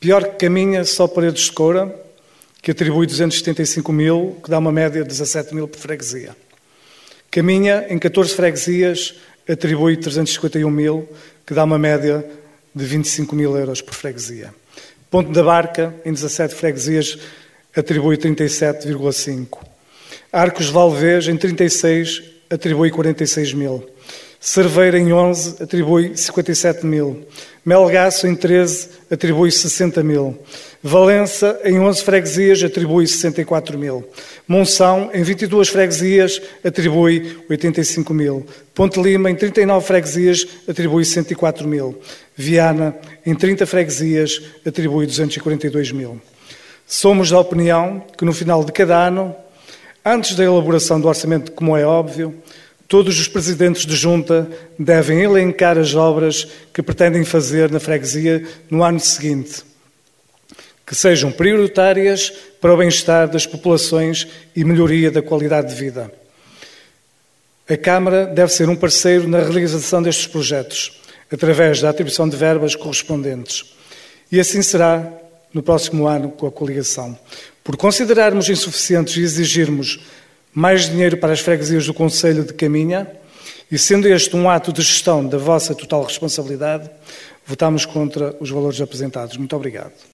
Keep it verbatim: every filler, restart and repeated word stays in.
Pior que Caminha, só Paredes de Coura, que atribui duzentos e setenta e cinco mil, que dá uma média de dezassete mil por freguesia. Caminha, em catorze freguesias, atribui trezentos e cinquenta e um mil, que dá uma média de vinte e cinco mil euros por freguesia. Ponte da Barca, em dezassete freguesias, atribui trinta e sete vírgula cinco. Arcos de Valdevez, em trinta e seis, atribui quarenta e seis mil. Cerveira, em onze, atribui cinquenta e sete mil. Melgaço, em treze, atribui sessenta mil. Valença, em onze freguesias, atribui sessenta e quatro mil. Monção, em vinte e duas freguesias, atribui oitenta e cinco mil. Ponte Lima, em trinta e nove freguesias, atribui cento e quatro mil. Viana, em trinta freguesias, atribui duzentos e quarenta e dois mil. Somos da opinião que, no final de cada ano, antes da elaboração do orçamento, como é óbvio, todos os presidentes de junta devem elencar as obras que pretendem fazer na freguesia no ano seguinte, que sejam prioritárias para o bem-estar das populações e melhoria da qualidade de vida. A Câmara deve ser um parceiro na realização destes projetos, através da atribuição de verbas correspondentes. E assim será no próximo ano com a coligação. Por considerarmos insuficientes e exigirmos mais dinheiro para as freguesias do Concelho de Caminha, e sendo este um ato de gestão da vossa total responsabilidade, votamos contra os valores apresentados. Muito obrigado.